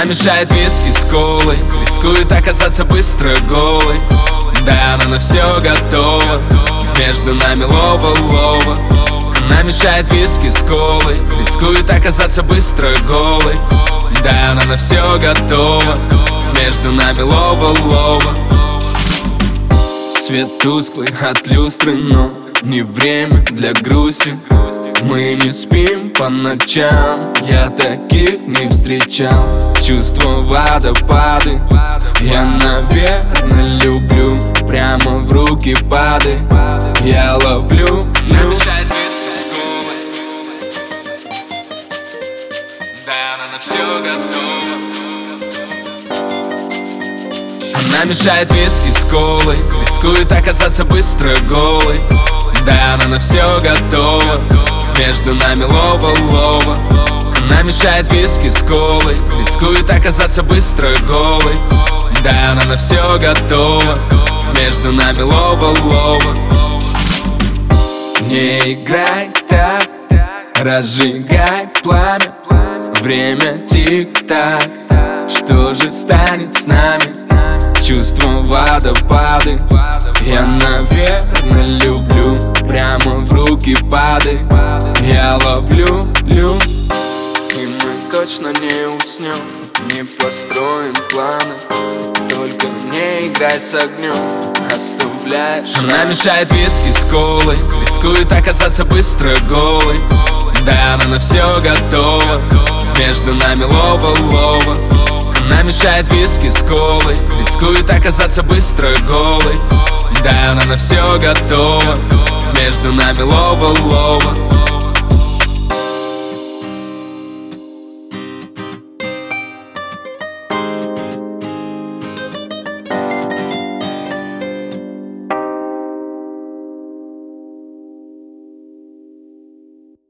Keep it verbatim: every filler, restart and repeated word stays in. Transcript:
Она мешает виски с колой, рискует оказаться быстро голой. Да, она на все готова, между нами лова-лова. Она мешает виски с колой, рискует оказаться быстро голой. Да, она на все готова, между нами лова-лова. Свет тусклый от люстры, но не время для грусти. Мы не спим по ночам, я таких не встречал. Чувства водопады, я, наверное, люблю. Прямо в руки падай, я ловлю. Она мешает виски с колой, да, она на все готова. Она мешает виски с колой, рискует оказаться быстро голой. Да, она на все готова, между нами лова-лова. Она мешает виски с колой, рискует оказаться быстро голой. Да, она на все готова, между нами лова-лова. Не играй так, разжигай пламя. Время тик-так, что же станет с нами? Чувства водопады, я, наверное, люблю. Прямо в руки падай, я ловлю, лю. И мы точно не уснем, не построим планы. Только не играй с огнем, оставляешь. Она мешает виски с колой, рискует оказаться быстро голой. Да, она на все готова, между нами лова-лова. Она мешает виски с колой, рискует оказаться быстро голой. Да, она на все готова, между нами лова-лова.